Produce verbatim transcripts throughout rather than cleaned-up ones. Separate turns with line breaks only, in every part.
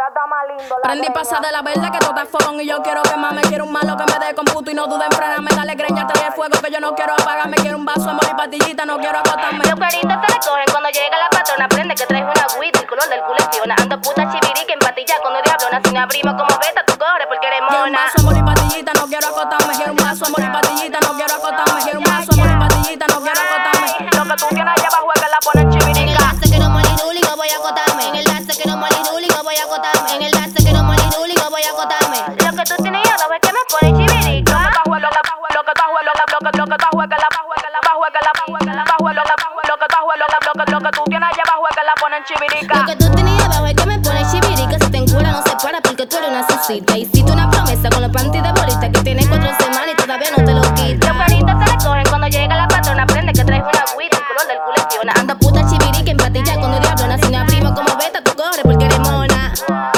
Ahora está más lindo la
Prendí
greña.
pasa de la verde que tú estás fogón y yo quiero que me quiero un malo que me dé con puto y no dude en frenarme. Dale greña, trae el fuego que yo no quiero apagarme. Quiero un vaso, amor y patillita, no quiero acotarme.
Los cueritos te recogen cuando llega la patrona. Prende que traes una agüita, el color del culo es fiona. Ando puta chivirica en patilla con el diablona. Si me abrimos como beta, tú corres porque eres
Quiero un
mona.
vaso, amor y patillita, no quiero acotarme. Quiero un vaso, amor y patillita, no quiero acotarme. Quiero un vaso, amor y patillita, no quiero acotarme.
Lo que tú tienes allá abajo es que la ponen
En el
chivirica.
dance que no molly ruling, no voy a acotarme. En el dance que no molly ruling, no voy a acotarme. En el dance que no molly ruling, no voy a acotarme. Lo que tú tienes allá abajo es que me pone chivirica.
Lo que está jue- lo que está jue- lo que está jue- lo que- lo que está jue- que la bajo es que la bajo es que la bajo es que la bajo es lo que está jue- lo que está jue- lo que- lo que- lo que tú tienes allá abajo es que la ponen chivirica.
Lo que tú tienes abajo es que me pone chivirica. Si te encula no se para porque tú eres una susita. Hiciste una promesa con los panties de bolita que tienes cuatro semanas y todavía no te lo quitas. Los cueritos te recogen cuando llega la patrona. Prende que traes una agüita, el color del culo es fiona. Anda puta chivirica en patilla con el diablona. Si me abrimos como beta, tú corres porque eres mona.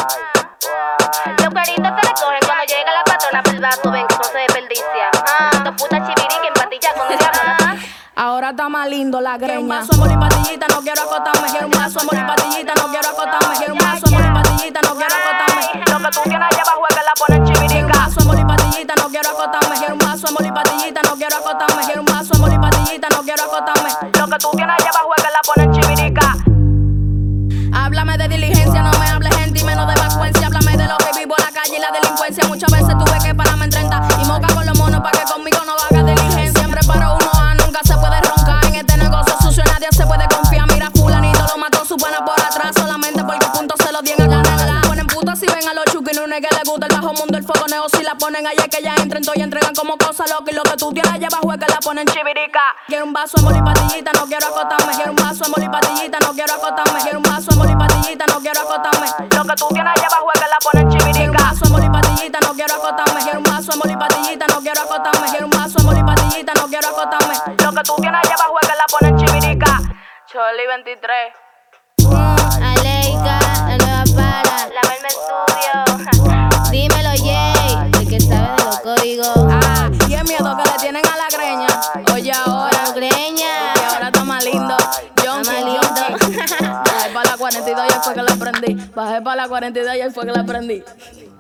Los cueritos te recogen cuando llega la patrona. Pel vaso, ven que no se desperdicia. Anda puta chivirica en patilla con el diablona.
Ahora está más lindo la greña. Quiero un vaso, amor y patillita, no quiero acotarme. Quiero un vaso, amor y patillita, no quiero acotarme. Quiero un vaso, amor y patillita, no quiero acotarme.
Lo que tú tienes allá abajo es que la ponen
Quiero un
chivirica.
vaso, amor y patillita, no quiero acotarme. Quiero un vaso, amor y patillita, no quiero acotarme. Quiero un vaso, amor y patillita, no quiero acotarme.
Lo que tú tienes allá abajo es que la ponen chivirica.
Háblame de diligencia, no me hables gente y menos de vacuencia. Háblame de lo que vivo en la calle y la delincuencia. Muchas veces tuve que pararme en treinta y moca con los monos para que conmigo no haga diligencia. Siempre paro uno a nunca se puede roncar. En este negocio sucio nadie se puede confiar. Mira, fulanito lo mató su pana por atrás solamente porque puntos se lo dieron a ganar. Ponen putas si ven a los chuquinunes que les gusta el bajo mundo, el fogoneo. Si la ponen allá es que ya entren todo y entregan como cosa loca. Y lo que tú tienes allá abajo es que la ponen
Chivirica.
Quiero un vaso, amor y patillita, no quiero acotarme. Quiero un vaso, amor y patillita, no quiero acotarme. Quiero un vaso, amor y patillita, no quiero acotarme.
Lo que tú tienes allá abajo es que la ponen
Quiero un
chivirica.
vaso, amor y patillita, no quiero acotarme. Quiero un vaso, amor y patillita, no quiero acotarme. Quiero un vaso, amor y patillita, no quiero acotarme.
Lo que tú tienes allá abajo es que la ponen chivirica. Choli veintitrés.
Aleika, la nueva para. La Melme Studio. Dímelo, Jay. El que sabe de los códigos.
Ah, y el miedo que le tienen a la greña. Oye, ahora,
La greña.
que ahora está más lindo. John,
Está más lindo.
Bajé para la cuarenta y dos y ahí fue que la prendí. Bajé para la cuarenta y dos y ahí fue que la prendí.